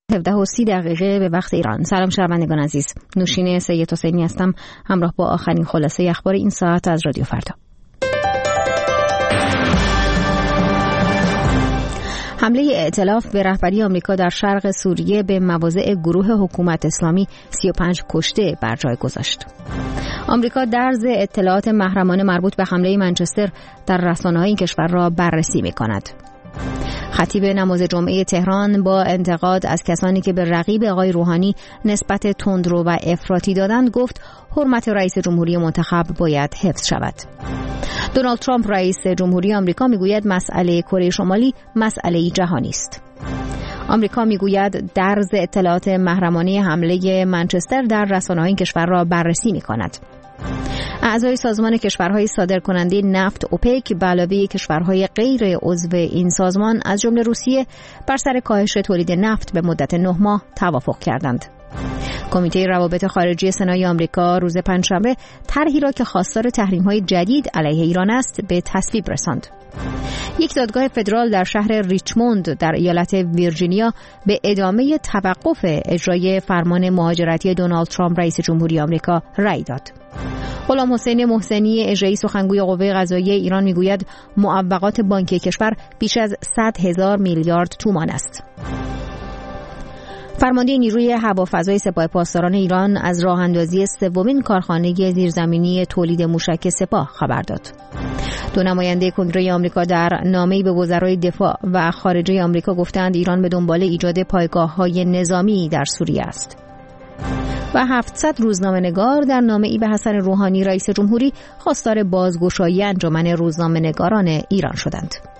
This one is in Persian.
17:30 به وقت ایران. سلام شنوندگان عزیز، نوشین سید حسینی هستم همراه با آخرین خلاصه اخبار این ساعت از رادیو فردا. حمله ائتلاف به رهبری آمریکا در شرق سوریه به مواضع گروه حکومت اسلامی 35 کشته بر جای گذاشت. آمریکا درز اطلاعات محرمانه مربوط به حمله منچستر در رسانه‌های این کشور را بررسی می‌کند. خطیب نماز جمعه تهران با انتقاد از کسانی که به رقیب آقای روحانی نسبت تندرو و افراطی دادند گفت حرمت رئیس جمهوری منتخب باید حفظ شود. دونالد ترامپ رئیس جمهوری آمریکا میگوید مسئله کره شمالی مسئله جهانی است. آمریکا میگوید درز اطلاعات محرمانه حمله منچستر در رسانه‌های این کشور را بررسی می‌کند. اعضای سازمان کشورهای صادرکننده نفت اوپک به علاوه کشورهای غیر عضو این سازمان از جمله روسیه بر سر کاهش تولید نفت به مدت 9 ماه توافق کردند. کمیته روابط خارجی سنای آمریکا روز پنجشنبه طرحی را که خواستار تحریم‌های جدید علیه ایران است به تصویب رساند. یک دادگاه فدرال در شهر ریچموند در ایالت ویرجینیا به ادامه توقف اجرای فرمان مهاجرتی دونالد ترامپ رئیس جمهوری آمریکا رأی داد. غلام حسین محسنی اجرایی سخنگوی قوه قضاییه ایران میگوید معوقات بانکی کشور بیش از 100,000 میلیارد تومان است. فرمانده نیروی هوافضای سپاه پاسداران ایران از راه اندازی سومین کارخانه زیرزمینی تولید موشک سپاه خبر داد. دو نماینده کنگره آمریکا در نامه‌ای به وزرای دفاع و خارجه آمریکا گفتند ایران به دنبال ایجاد پایگاه‌های نظامی در سوریه است. و 700 روزنامه‌نگار در نامه‌ای به حسن روحانی رئیس جمهوری خواستار بازگشایی انجمن روزنامه‌نگاران ایران شدند.